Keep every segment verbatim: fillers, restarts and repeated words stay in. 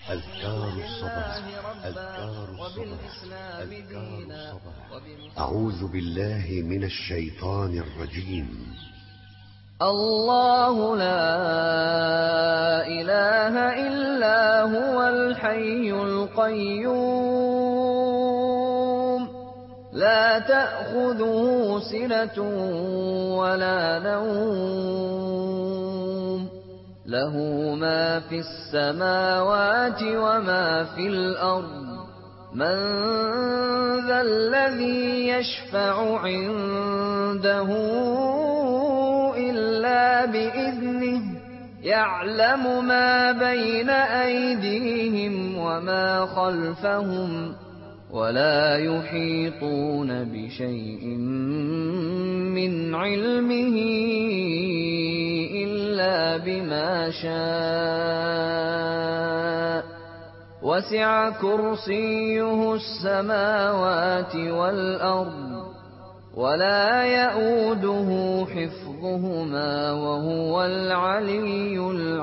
أذكار الصباح أذكار الصباح أذكار الصباح أعوذ بالله من الشيطان الرجيم. الله لا إله إلا هو الحي القيوم لا تأخذه سنة ولا نوم له ما في السماوات وما في الأرض من ذا الذي يشفع عنده إلا بإذنه يعلم ما بين أيديهم وما خلفهم ولا يحيطون بشيء من علمه إلا بما شاء وسع كرسيه السماوات والأرض ولا يئوده حفظهما وهو العلي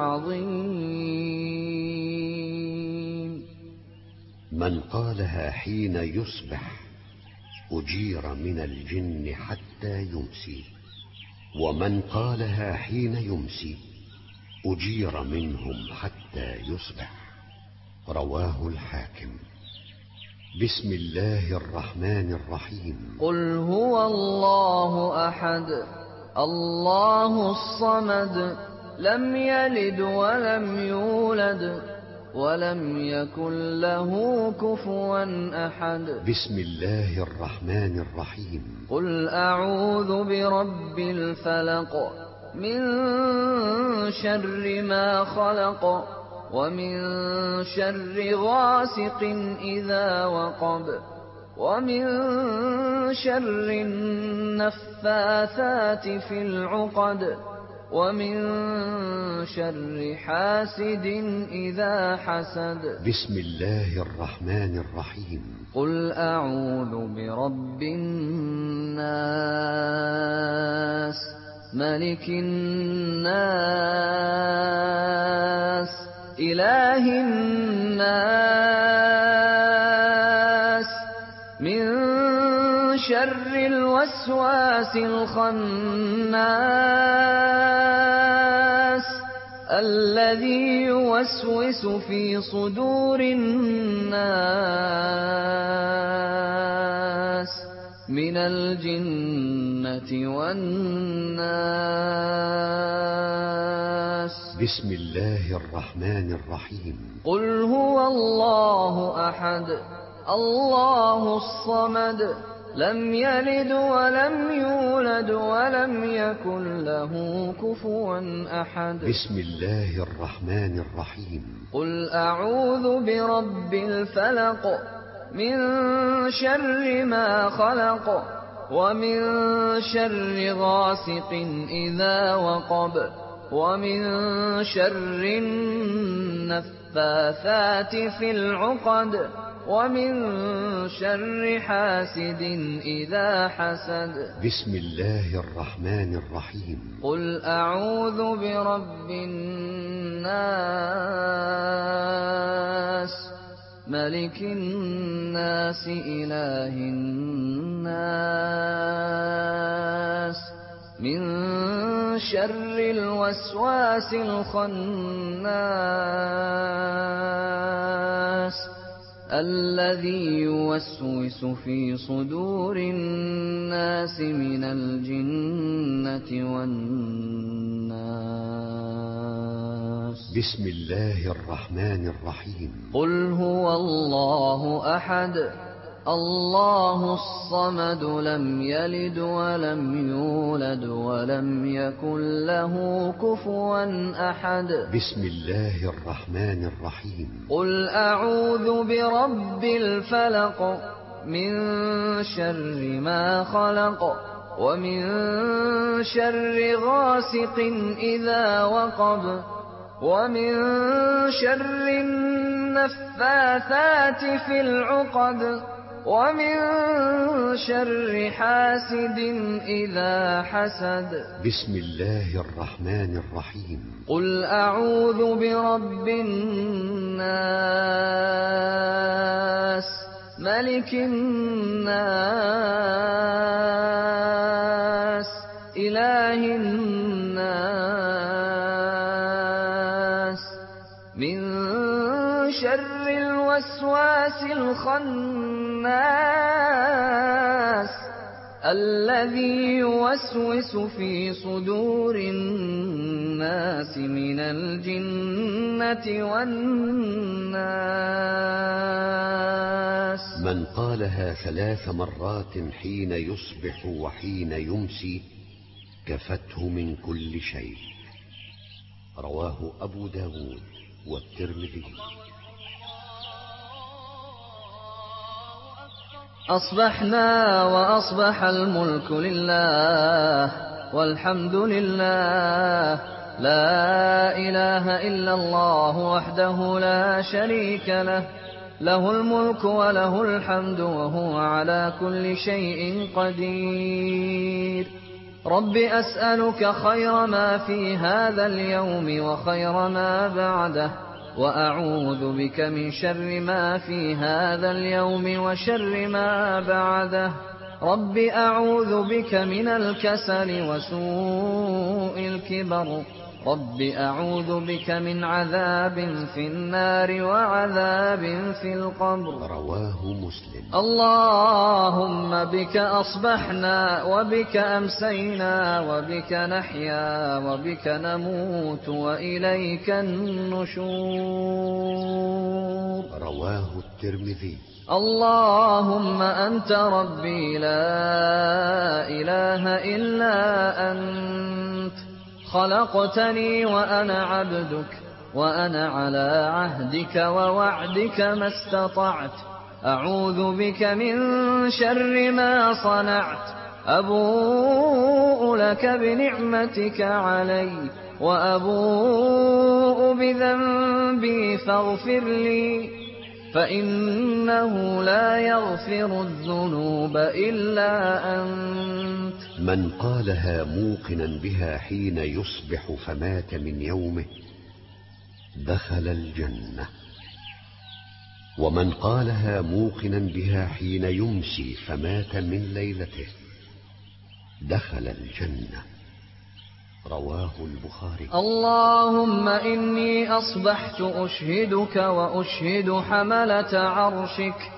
العظيم. من قالها حين يصبح أجير من الجن حتى يمسي، ومن قالها حين يمسي أجير منهم حتى يصبح. رواه الحاكم. بسم الله الرحمن الرحيم. قل هو الله أحد الله الصمد لم يلد ولم يولد ولم يكن له كفوا أحد. بسم الله الرحمن الرحيم. قل أعوذ برب الفلق من شر ما خلق ومن شر غاسق إذا وقب ومن شر النفاثات في العقد ومن شر حاسد إذا حسد. بسم الله الرحمن الرحيم. قل أعوذ برب الناس ملك الناس إله الناس من شر الوسواس الخناس الذي يوسوس في صدور الناس من الجنة والناس. بسم الله الرحمن الرحيم. قل هو الله أحد الله الصمد لم يلد ولم يولد ولم يكن له كفوا أحد. بسم الله الرحمن الرحيم. قل أعوذ برب الفلق من شر ما خلق ومن شر غاسق إذا وقب ومن شر النفاثات في العقد ومن شر حاسد إذا حسد. بسم الله الرحمن الرحيم. قل أعوذ برب الناس ملك الناس إله الناس من شر الوسواس الخناس الذي يوسوس في صدور الناس من الجنة والناس. بسم الله الرحمن الرحيم. قل هو الله أحد الله الصمد لم يلد ولم يولد ولم يكن له كفوا أحد. بسم الله الرحمن الرحيم. قل أعوذ برب الفلق من شر ما خلق ومن شر غاسق إذا وقب ومن شر النفاثات في العقد ومن شر حاسد إذا حسد. بسم الله الرحمن الرحيم. قل أعوذ برب الناس ملك الناس إله الناس من شر الوسواس الخناس الذي يوسوس في صدور الناس من الجنة والناس. من قالها ثلاث مرات حين يصبح وحين يمسي كفته من كل شيء. رواه أبو داود والترمذي. أصبحنا وأصبح الملك لله والحمد لله لا إله إلا الله وحده لا شريك له له الملك وله الحمد وهو على كل شيء قدير. رب أسألك خير ما في هذا اليوم وخير ما بعده وأعوذ بك من شر ما في هذا اليوم وشر ما بعده. رب أعوذ بك من الكسل وسوء الكبر. رب أعوذ بك من عذاب في النار وعذاب في القبر. رواه مسلم. اللهم بك أصبحنا وبك أمسينا وبك نحيا وبك نموت وإليك النشور. رواه الترمذي. اللهم أنت ربي لا إله إلا أنت خلقتني وأنا عبدك وأنا على عهدك ووعدك ما استطعت. أعوذ بك من شر ما صنعت. أبوء لك بنعمتك علي وأبوء بذنبي فاغفر لي فإنه لا يغفر الذنوب إلا أنت. من قالها موقنا بها حين يصبح فمات من يومه دخل الجنة. ومن قالها موقنا بها حين يمسي فمات من ليلته دخل الجنة. رواه البخاري. اللهم إني أصبحت أشهدك وأشهد حملة عرشك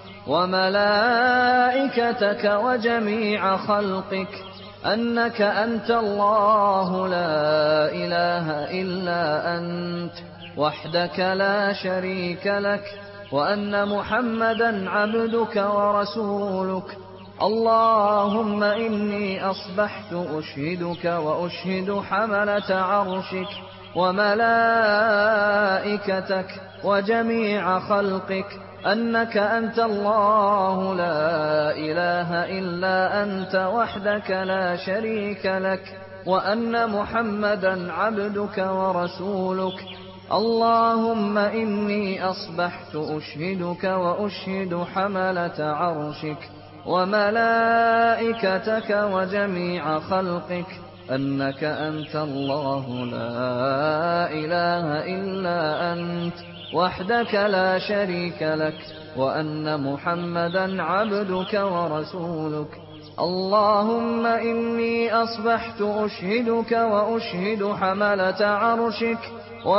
وملائكتك وجميع خلقك أنك أنت الله لا إله إلا أنت وحدك لا شريك لك وأن محمدا عبدك ورسولك. اللهم إني أصبحت أشهدك وأشهد حملة عرشك وملائكتك وجميع خلقك أنك أنت الله لا إله إلا أنت وحدك لا شريك لك وأن محمدا عبدك ورسولك. اللهم إني أصبحت أشهدك وأشهد حملة عرشك وملائكتك وجميع خلقك أنك أنت الله لا إله إلا أنت وحدك لا شريك لك وأن محمدا عبدك ورسولك. اللهم إني أصبحت أشهدك وأشهد حملة عرشك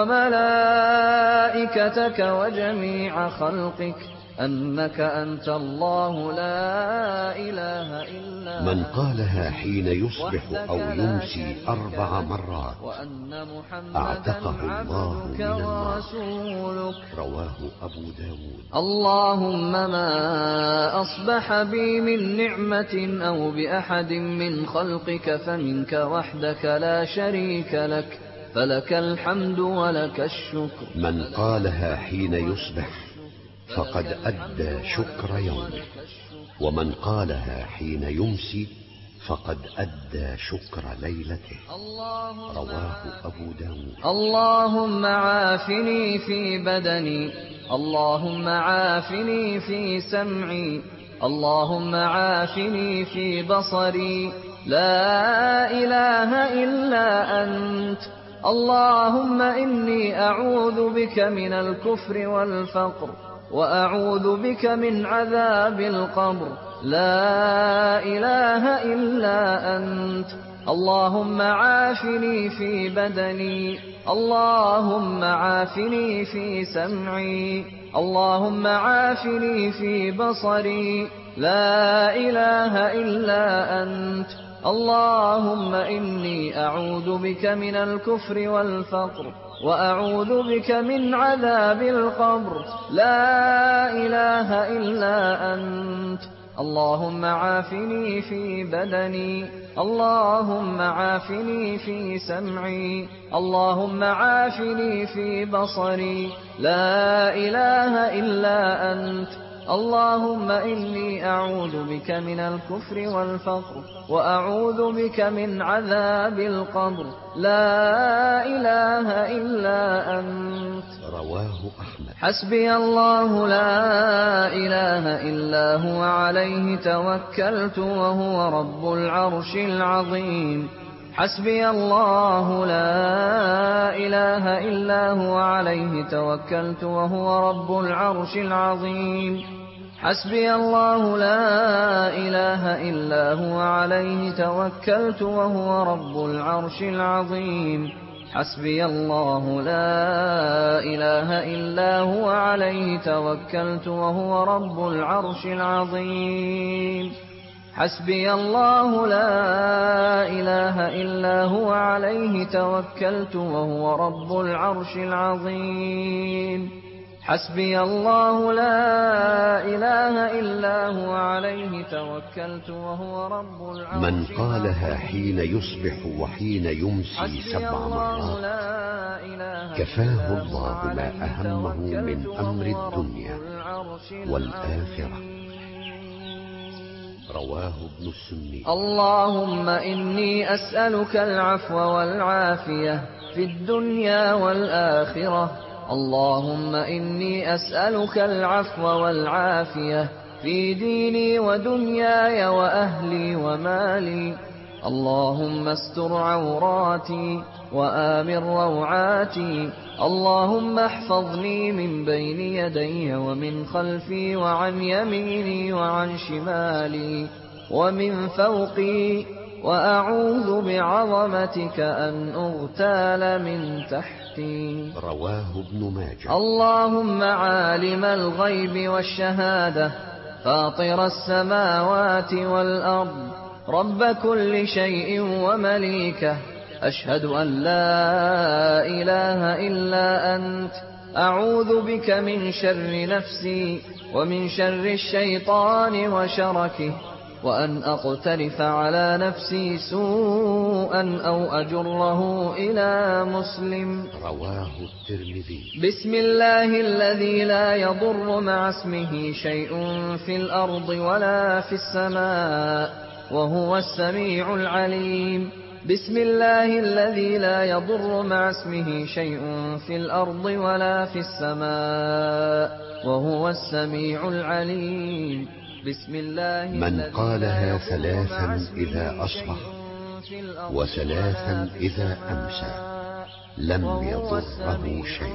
وملائكتك وجميع خلقك أنك أنت الله لا إله إلا من قالها حين يصبح أو يمسي أربع مرات أعتقه الله من النار. رواه أبو داود. اللهم ما أصبح بي من نعمة أو بأحد من خلقك فمنك وحدك لا شريك لك فلك الحمد ولك الشكر. من قالها حين يصبح فقد أدى شكر يومه ومن قالها حين يمسي فقد أدى شكر ليلته. رواه أبو داود. اللهم عافني في بدني اللهم عافني في سمعي اللهم عافني في بصري لا إله إلا أنت. اللهم إني أعوذ بك من الكفر والفقر وأعوذ بك من عذاب القبر. لا إله إلا أنت. اللهم عافني في بدني، اللهم عافني في سمعي، اللهم عافني في بصري. لا إله إلا أنت. اللهم إني أعوذ بك من الكفر والفقر، وأعوذ بك من عذاب القبر. لا إله إلا أنت. اللهم عافني في بدني، اللهم عافني في سمعي، اللهم عافني في بصري. لا إله إلا أنت. اللهم إني أعوذ بك من الكفر والفقر، وأعوذ بك من عذاب القبر. لا إله إلا أنت. رواه أحمد. حسبي الله لا إله إلا هو عليه توكلت وهو رب العرش العظيم. حسبي الله لا إله إلا هو عليه توكلت وهو رب العرش العظيم. حسبي الله لا إله إلا هو عليه توكلت وهو رب العرش العظيم. حسبي الله لا إله إلا هو عليه توكلت وهو رب العرش العظيم. حسبي الله لا إله إلا هو عليه توكلت وهو رب العرش العظيم. حسبي الله لا إله إلا هو عليه توكلت وهو رب العرش العظيم. من قالها حين يصبح وحين يمسي سبع مرات كفاه الله ما أهمه من أمر الدنيا والآخرة. رواه ابن السني. اللهم إني أسألك العفو والعافية في الدنيا والآخرة. اللهم إني أسألك العفو والعافية في ديني ودنياي وأهلي ومالي. اللهم استر عوراتي وآمن روعاتي. اللهم احفظني من بين يدي ومن خلفي وعن يميني وعن شمالي ومن فوقي، وأعوذ بعظمتك أن أغتال من تحتي. رواه ابن ماجه. اللهم عالم الغيب والشهادة فاطر السماوات والأرض رب كل شيء ومليكه، أشهد أن لا إله إلا أنت. أعوذ بك من شر نفسي ومن شر الشيطان وشركه، وأن أقترف على نفسي سوءا أو أجره إلى مسلم. رواه الترمذي. بسم الله الذي لا يضر مع اسمه شيء في الأرض ولا في السماء وهو السميع العليم. بسم الله الذي لا يضر مع اسمه شيء في الأرض ولا في السماء وهو السميع العليم. بسم الله من قالها ثلاثا إذا أصبح وثلاثا إذا أمسى لم يضره شيء.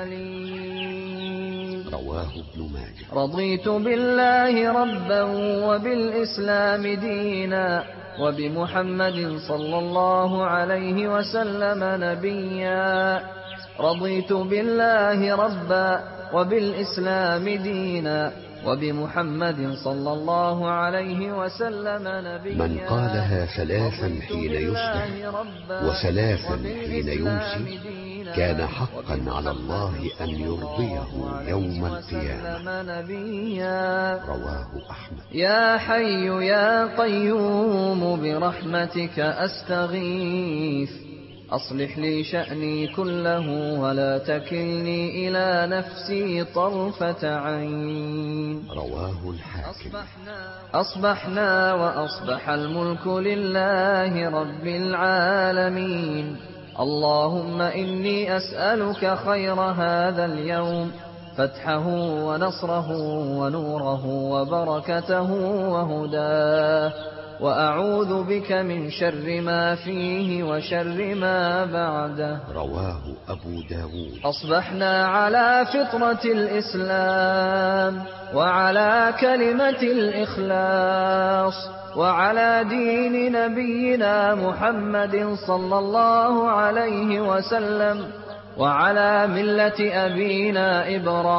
رواه ابن ماجه. رضيت بالله ربا وبالإسلام دينا وبمحمد صلى الله عليه وسلم نبيا. رضيت بالله ربا وبالإسلام دينا وبمحمد صلى الله عليه وسلم نبيا. من قالها ثلاثا حين يصبح وثلاثا حين يمسي كان حقا على الله أن يرضيه يوم القيامة. رواه أحمد. يا حي يا قيوم برحمتك أستغيث، أصلح لي شأني كله ولا تكلني إلى نفسي طرفة عين. رواه الحاكم. أصبحنا وأصبح الملك لله رب العالمين. اللهم إني أسألك خير هذا اليوم، فتحه ونصره ونوره وبركته وهداه، وأعوذ بك من شر ما فيه وشر ما بعده. رواه أبو داود. أصبحنا على فطرة الإسلام وعلى كلمة الإخلاص وعلى دين نبينا محمد صلى الله عليه وسلم وعلى ملة أبينا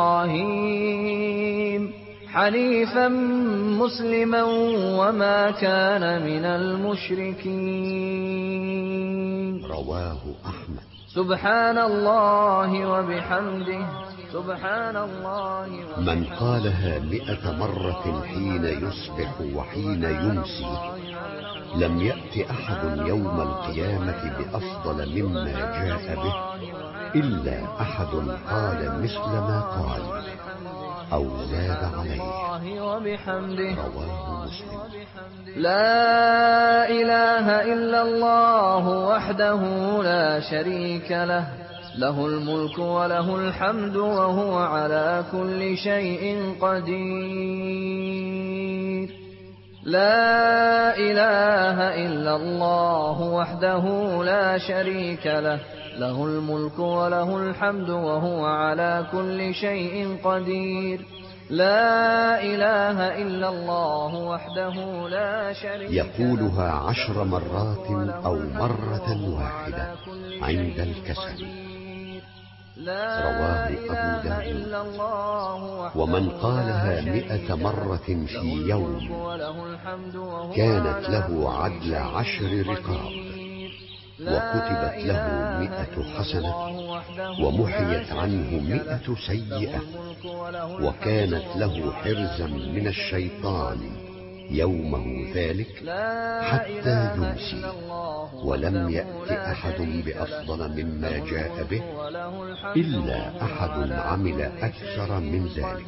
إبراهيم حنيفا مسلما وما كان من المشركين. رواه أحمد. سبحان الله وبحمده سبحان الله وبحمده. من قالها مئة مرة حين يصبح وحين يمسي لم يأت أحد يوم القيامة بأفضل مما جاء به إلا أحد قال مثل ما قال أو زاد عليه. رواه مسلم. لا إله إلا الله وحده لا شريك له له الملك وله الحمد وهو على كل شيء قدير. لا إله إلا الله وحده لا شريك له له الملك وله الحمد وهو على كل شيء قدير. لا إله إلا الله وحده لا شريك له. يقولها عشر مرات أو مرة واحدة عند الكسل. رواه أبو داود. ومن قالها مئة مرة في يوم كانت له عدل عشر رقاب وكتبت له مئة حسنة ومحيت عنه مئة سيئة وكانت له حرزا من الشيطان يومه ذلك حتى يمسي ولم يأت أحد بأفضل مما جاء به إلا أحد عمل أكثر من ذلك.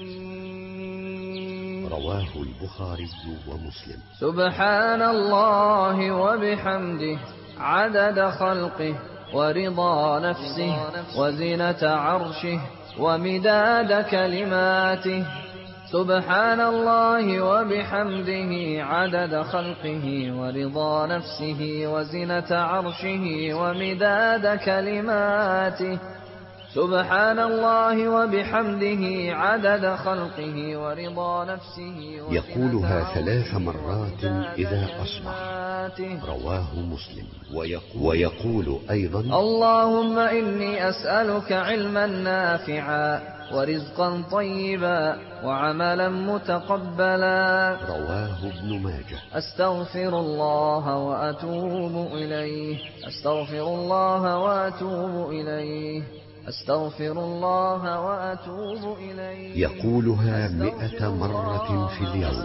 رواه البخاري ومسلم. سبحان الله وبحمده عدد خلقه ورضا نفسه وزنة عرشه ومداد كلماته. سبحان الله وبحمده عدد خلقه ورضا نفسه وزنة عرشه ومداد كلماته. سبحان الله وبحمده عدد خلقه ورضا نفسه. يقولها ثلاث مرات إذا أصبح. رواه مسلم. ويقول, ويقول أيضا اللهم إني أسألك علما نافعا ورزقا طيبا وعملا متقبلا. رواه ابن ماجه. أستغفر الله وأتوب إليه أستغفر الله وأتوب إليه أستغفر الله وأتوب إليه. يقولها مئة مرة في اليوم.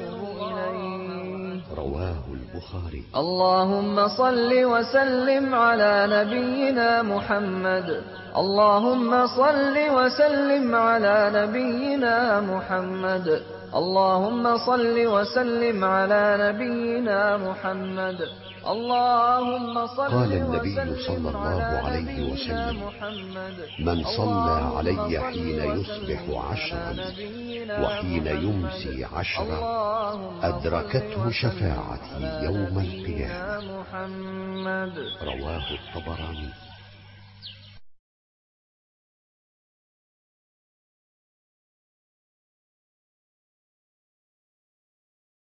رواه البخاري. اللهم صل وسلم على نبينا محمد اللهم صل وسلم على نبينا محمد اللهم صل وسلم على نبينا محمد اللهم صل. قال النبي صلى الله عليه وسلم من صلى علي حين يصبح عشرا وحين يمسي عشرا أدركته شفاعتي يوم القيامة. رواه الطبراني.